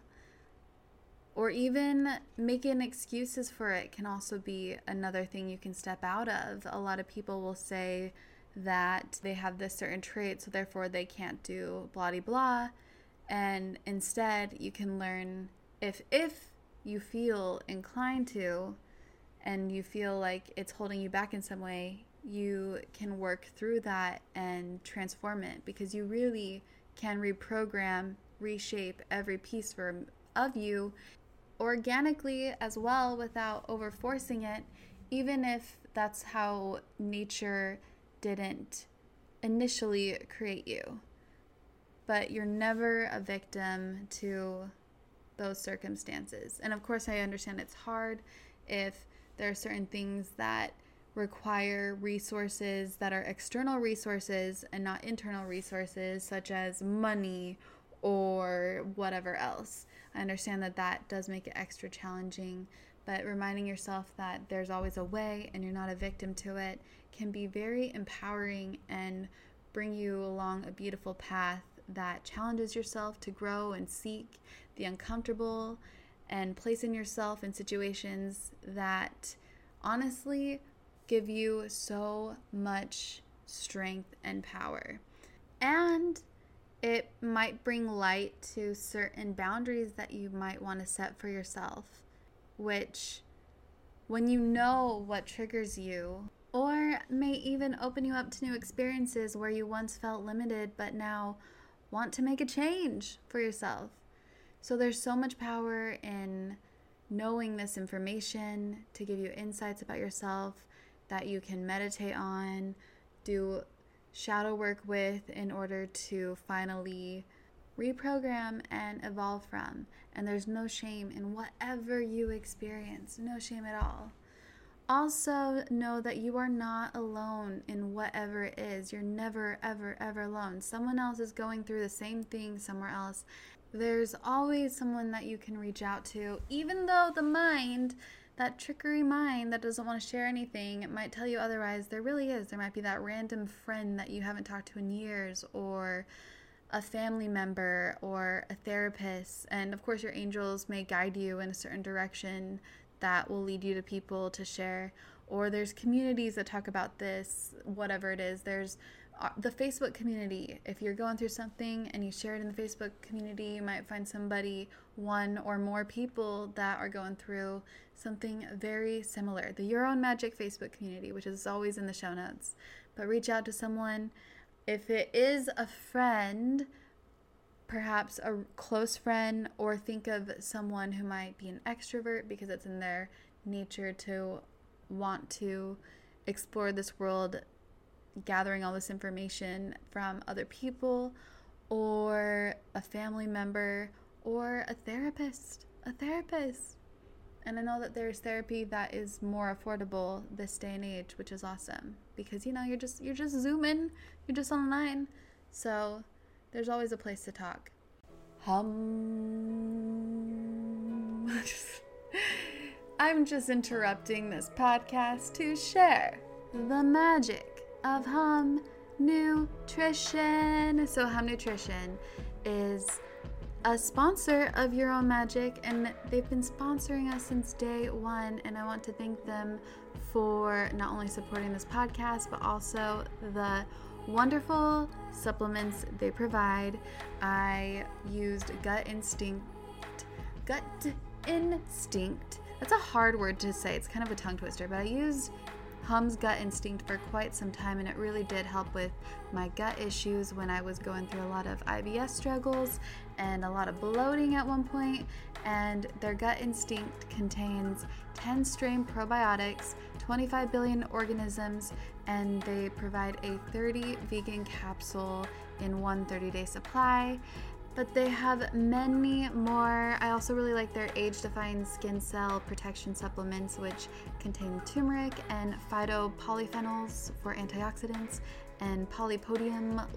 Or even making excuses for it can also be another thing you can step out of. A lot of people will say that they have this certain trait, so therefore they can't do blah de blah. And instead, you can learn, if if you feel inclined to, and you feel like it's holding you back in some way, you can work through that and transform it, because you really can reprogram, reshape every piece for, of you organically as well, without over forcing it, even if that's how nature didn't initially create you. But you're never a victim to those circumstances. And of course, I understand it's hard if there are certain things that require resources that are external resources and not internal resources, such as money or whatever else. I understand that that does make it extra challenging, but reminding yourself that there's always a way and you're not a victim to it can be very empowering and bring you along a beautiful path that challenges yourself to grow and seek the uncomfortable and placing yourself in situations that honestly give you so much strength and power. And it might bring light to certain boundaries that you might want to set for yourself, which, when you know what triggers you, or may even open you up to new experiences where you once felt limited but now want to make a change for yourself. So there's so much power in knowing this information to give you insights about yourself that you can meditate on, do shadow work with in order to finally reprogram and evolve from. And there's no shame in whatever you experience, no shame at all. Also, know that you are not alone in whatever it is. You're never, ever, ever alone. Someone else is going through the same thing somewhere else. There's always someone that you can reach out to, even though the mind, that trickery mind that doesn't want to share anything, it might tell you otherwise. There really is. There might be that random friend that you haven't talked to in years, or a family member, or a therapist. And of course, your angels may guide you in a certain direction that will lead you to people to share. Or there's communities that talk about this, whatever it is. There's the Facebook community. If you're going through something and you share it in the Facebook community, you might find somebody, one or more people that are going through something very similar. The Your Own Magic Facebook community, which is always in the show notes. But reach out to someone. If it is a friend, perhaps a close friend, or think of someone who might be an extrovert because it's in their nature to want to explore this world, gathering all this information from other people, or a family member, or a therapist, a therapist. And I know that there's therapy that is more affordable this day and age, which is awesome, because, you know, you're just, you're just zooming, you're just online. So there's always a place to talk. Hum. I'm just interrupting this podcast to share the magic of Hum Nutrition. So Hum Nutrition is a sponsor of Your Own Magic, and they've been sponsoring us since day one, and I want to thank them for not only supporting this podcast, but also the wonderful supplements they provide. I used Gut Instinct. Gut Instinct. That's a hard word to say. It's kind of a tongue twister, but I used Hum's Gut Instinct for quite some time, and it really did help with my gut issues when I was going through a lot of I B S struggles and a lot of bloating at one point. And their Gut Instinct contains ten strain probiotics, twenty-five billion organisms, and they provide a thirty vegan capsule in one thirty-day supply. But they have many more. I also really like their age-defying skin cell protection supplements, which contain turmeric and phytopolyphenols for antioxidants, and polypodium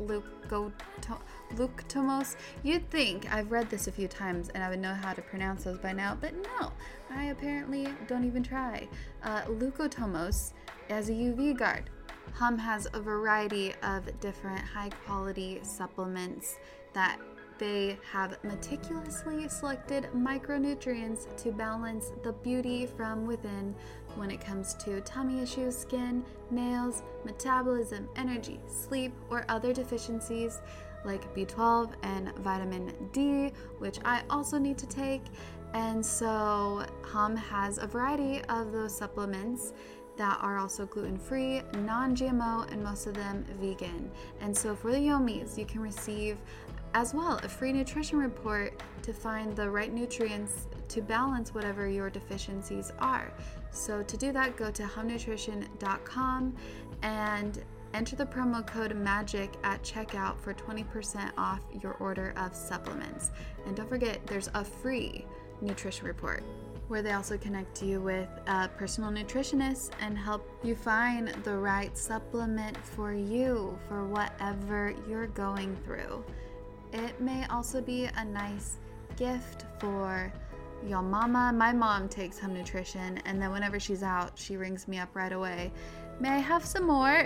leucomose. You'd think I've read this a few times and I would know how to pronounce those by now, but no, I apparently don't even try. Uh, leucomose as a U V guard. Hum has a variety of different high-quality supplements that they have meticulously selected micronutrients to balance the beauty from within when it comes to tummy issues, skin, nails, metabolism, energy, sleep, or other deficiencies like B twelve and vitamin D, which I also need to take. And so Hum has a variety of those supplements that are also gluten-free, non-G M O, and most of them vegan. And so for the Yomis, you can receive as well a free nutrition report to find the right nutrients to balance whatever your deficiencies are. So to do that, go to hum nutrition dot com and enter the promo code MAGIC at checkout for twenty percent off your order of supplements. And don't forget, there's a free nutrition report where they also connect you with a personal nutritionist and help you find the right supplement for you for whatever you're going through. It may also be a nice gift for your mama. My mom takes Hum Nutrition, and then whenever she's out, she rings me up right away. May I have some more?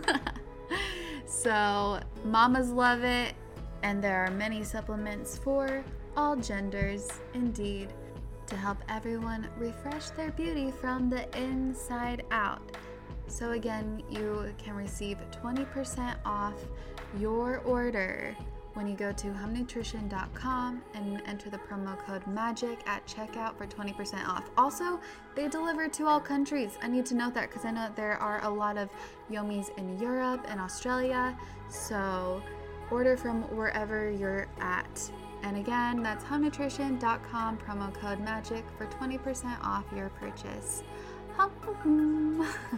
So mamas love it, and there are many supplements for all genders, indeed, to help everyone refresh their beauty from the inside out. So again, you can receive twenty percent off your order when you go to hum nutrition dot com and enter the promo code MAGIC at checkout for twenty percent off. Also, they deliver to all countries. I need to note that because I know there are a lot of Yomis in Europe and Australia. So order from wherever you're at. And again, that's hum nutrition dot com, promo code MAGIC for twenty percent off your purchase. Hum, hum.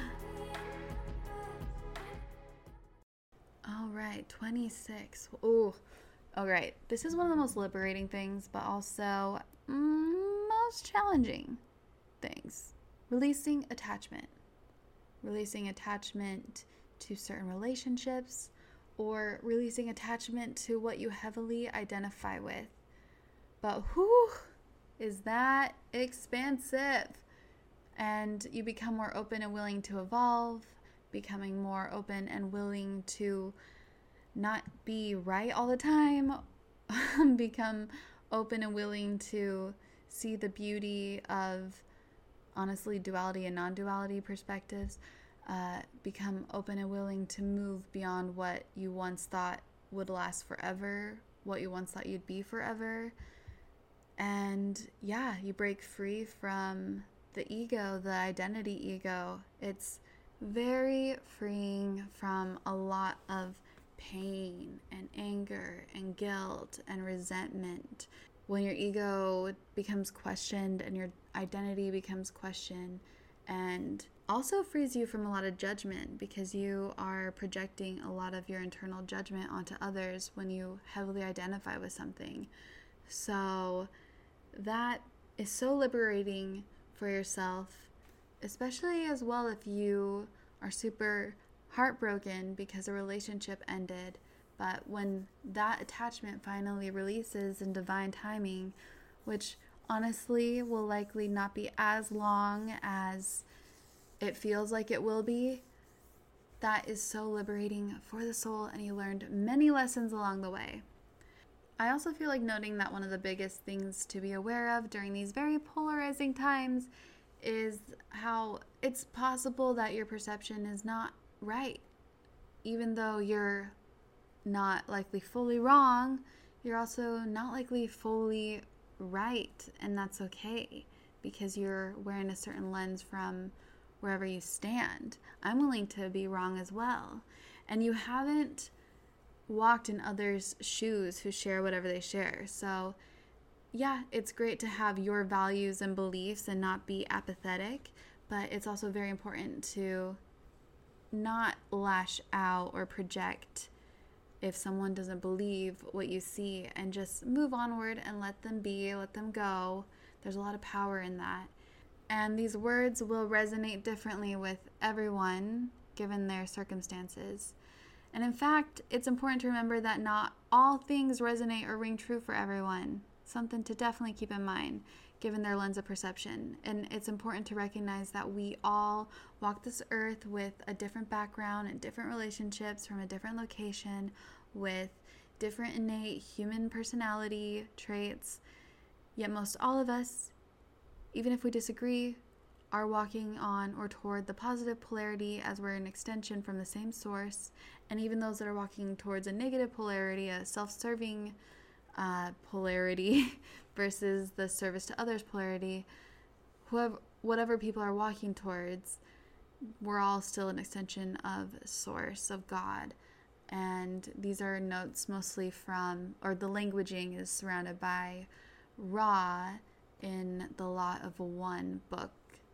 All right, twenty-six. Ooh, all right. This is one of the most liberating things, but also mm, most challenging things. Releasing attachment. Releasing attachment to certain relationships, or releasing attachment to what you heavily identify with. But whew, is that expansive? And you become more open and willing to evolve, becoming more open and willing to not be right all the time, become open and willing to see the beauty of, honestly, duality and non-duality perspectives, uh, become open and willing to move beyond what you once thought would last forever, what you once thought you'd be forever. And yeah, you break free from the ego, the identity ego. It's very freeing from a lot of pain and anger and guilt and resentment. When your ego becomes questioned and your identity becomes questioned, and also frees you from a lot of judgment, because you are projecting a lot of your internal judgment onto others when you heavily identify with something. So that is so liberating for yourself, especially as well if you are super heartbroken because a relationship ended. But when that attachment finally releases in divine timing, which honestly will likely not be as long as it feels like it will be, that is so liberating for the soul, and you learned many lessons along the way. I also feel like noting that one of the biggest things to be aware of during these very polarizing times is how it's possible that your perception is not right. Even though you're not likely fully wrong, you're also not likely fully right, and that's okay, because you're wearing a certain lens from wherever you stand. I'm willing to be wrong as well. And you haven't walked in others' shoes who share whatever they share. So yeah, it's great to have your values and beliefs and not be apathetic, but it's also very important to not lash out or project if someone doesn't believe what you see, and just move onward and let them be, let them go. There's a lot of power in that. And these words will resonate differently with everyone given their circumstances. And in fact, it's important to remember that not all things resonate or ring true for everyone. Something to definitely keep in mind, given their lens of perception. And it's important to recognize that we all walk this earth with a different background and different relationships from a different location, with different innate human personality traits. Yet most all of us, even if we disagree, are walking on or toward the positive polarity, as we're an extension from the same source. And even those that are walking towards a negative polarity, a self-serving uh, polarity versus the service to others polarity, whoever, whatever people are walking towards, we're all still an extension of source, of God. And these are notes mostly from, or the languaging is surrounded by Ra in the Law of One book,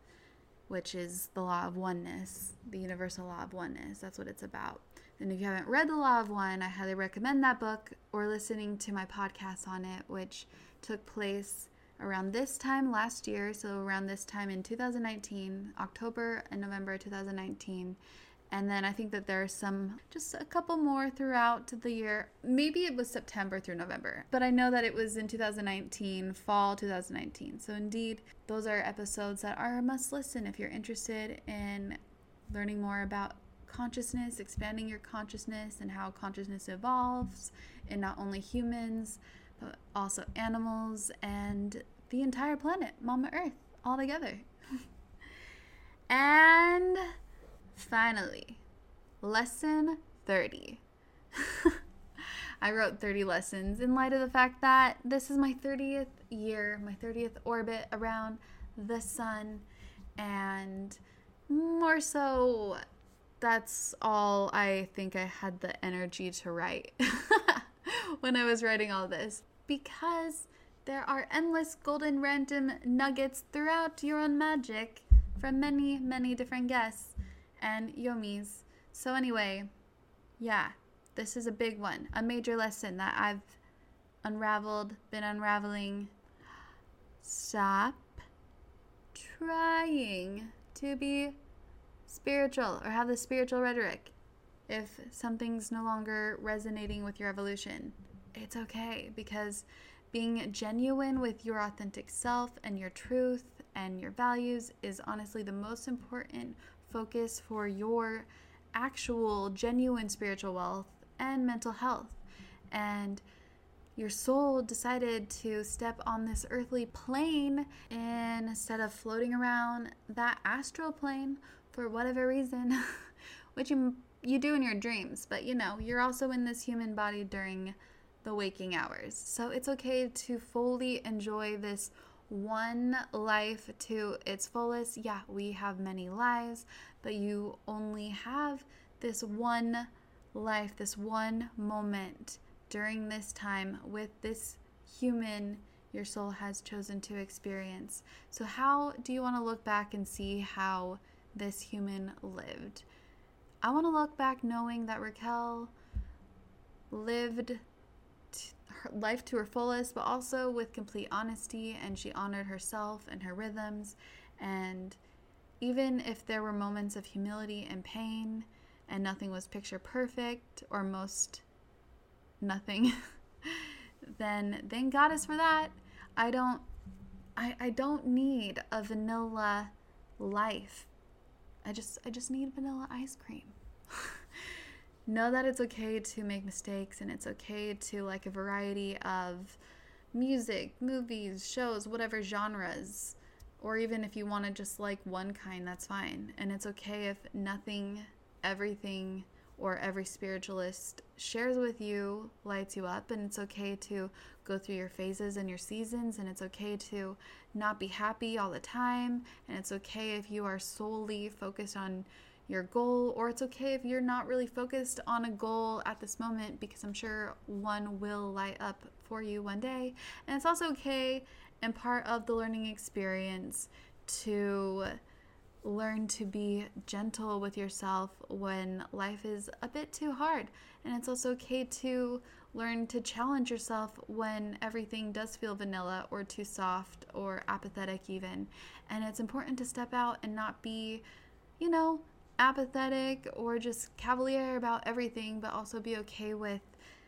which is the law of oneness, the universal law of oneness. That's what it's about. And if you haven't read the Law of One, I highly recommend that book, or listening to my podcast on it, which took place around this time last year. So around this time in two thousand nineteen, October and November two thousand nineteen. And then I think that there are some, just a couple more throughout the year. Maybe it was September through November, but I know that it was in two thousand nineteen, fall two thousand nineteen. So indeed, those are episodes that are a must listen if you're interested in learning more about consciousness, expanding your consciousness, and how consciousness evolves in not only humans, but also animals and the entire planet, Mama Earth, all together. And finally, lesson thirty. I wrote thirty lessons in light of the fact that this is my thirtieth year, my thirtieth orbit around the sun, and more so, that's all I think I had the energy to write when I was writing all this, because there are endless golden random nuggets throughout your own magic from many, many different guests and yomis. So anyway, yeah, this is a big one, a major lesson that I've unraveled, been unraveling. Stop trying to be spiritual or have the spiritual rhetoric. If something's no longer resonating with your evolution, it's okay, because being genuine with your authentic self and your truth and your values is honestly the most important focus for your actual genuine spiritual wealth and mental health. And your soul decided to step on this earthly plane instead of floating around that astral plane for whatever reason, which you you do in your dreams, but you know, you're also in this human body during the waking hours. So it's okay to fully enjoy this one life to its fullest. Yeah, we have many lives, but you only have this one life, this one moment during this time with this human your soul has chosen to experience. So how do you want to look back and see how this human lived? I want to look back knowing that Raquel lived her life to her fullest, but also with complete honesty, and she honored herself and her rhythms. And even if there were moments of humility and pain and nothing was picture perfect, or most nothing, then thank Goddess for that. I don't I, I don't need a vanilla life. I just I just need vanilla ice cream. Know that it's okay to make mistakes, and it's okay to like a variety of music, movies, shows, whatever genres, or even if you want to just like one kind, that's fine. And it's okay if nothing, everything, or every spiritualist shares with you lights you up, and it's okay to go through your phases and your seasons, and it's okay to not be happy all the time, and it's okay if you are solely focused on your goal, or it's okay if you're not really focused on a goal at this moment, because I'm sure one will light up for you one day. And it's also okay and part of the learning experience to learn to be gentle with yourself when life is a bit too hard. And it's also okay to learn to challenge yourself when everything does feel vanilla or too soft or apathetic even. And it's important to step out and not be, you know, apathetic or just cavalier about everything, but also be okay with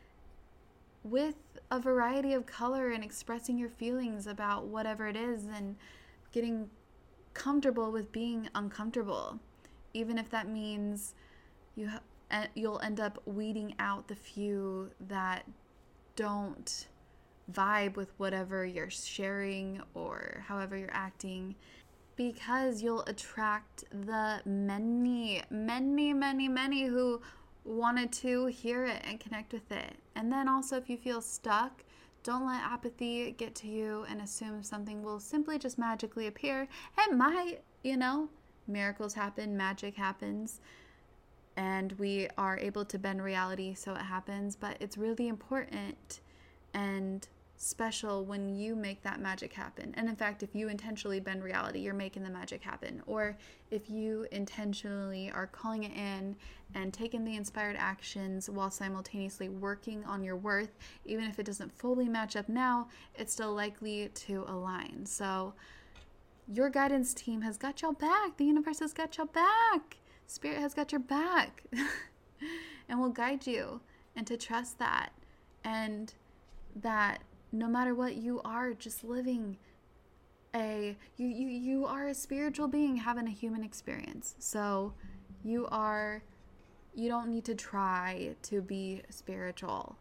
with a variety of color and expressing your feelings about whatever it is, and getting comfortable with being uncomfortable, even if that means you ha- you'll end up weeding out the few that don't vibe with whatever you're sharing or however you're acting, because you'll attract the many, many, many, many who wanted to hear it and connect with it. And then also, if you feel stuck, don't let apathy get to you and assume something will simply just magically appear. It might, you know, miracles happen, magic happens, and we are able to bend reality so it happens. But it's really important and special when you make that magic happen. And in fact, if you intentionally bend reality, you're making the magic happen. Or if you intentionally are calling it in and taking the inspired actions while simultaneously working on your worth, even if it doesn't fully match up now, it's still likely to align. So your guidance team has got y'all back. The universe has got y'all back. Spirit has got your back and will guide you, and to trust that, and that no matter what, you are just living a you you you are a spiritual being having a human experience. So you are you don't need to try to be spiritual.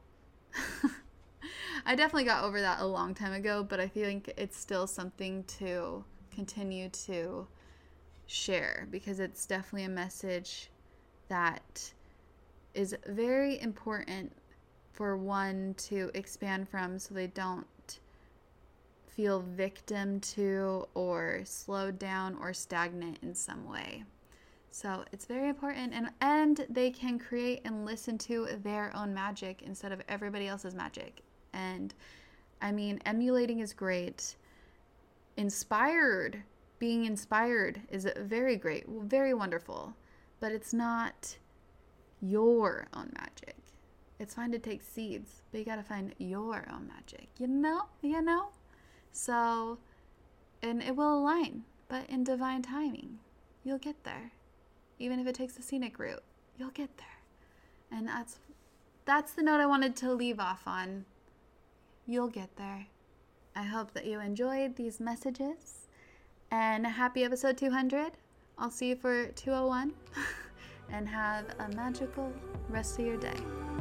I definitely got over that a long time ago, but I think it's still something to continue to share, because it's definitely a message that is very important for one to expand from, so they don't feel victim to or slowed down or stagnant in some way. So it's very important, and and they can create and listen to their own magic instead of everybody else's magic. And I mean, emulating is great. Inspired, being inspired is very great, very wonderful, but it's not your own magic. It's fine to take seeds, but you gotta find your own magic, you know, you know? So, and it will align, but in divine timing, you'll get there. Even if it takes the scenic route, you'll get there. And that's that's the note I wanted to leave off on. You'll get there. I hope that you enjoyed these messages. And happy episode two hundred. I'll see you for two oh one. And have a magical rest of your day.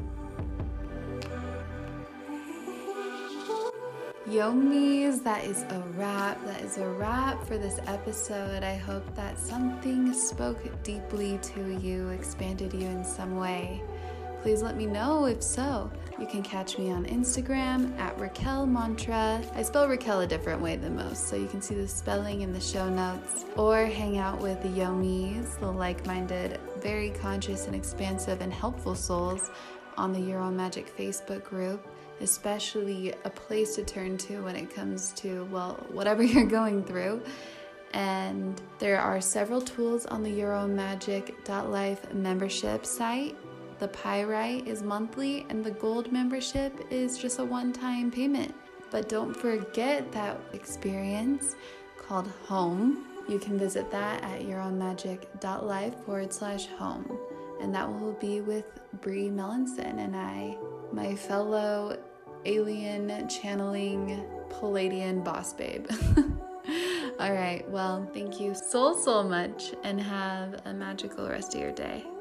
Yomis, that is a wrap. That is a wrap for this episode. I hope that something spoke deeply to you, expanded you in some way. Please let me know if so. You can catch me on Instagram at Raquel Mantra. I spell Raquel a different way than most, so you can see the spelling in the show notes. Or hang out with the Yomis, the like-minded, very conscious and expansive and helpful souls on the Your Own Magic Facebook group. Especially a place to turn to when it comes to, well, whatever you're going through. And there are several tools on the your own magic dot life membership site. The Pyrite is monthly, and the Gold membership is just a one-time payment. But don't forget that experience called Home. You can visit that at your own magic dot life forward slash home. And that will be with Brie Melanson and I, my fellow alien channeling Palladian boss babe. All right, well, thank you so, so much, and have a magical rest of your day.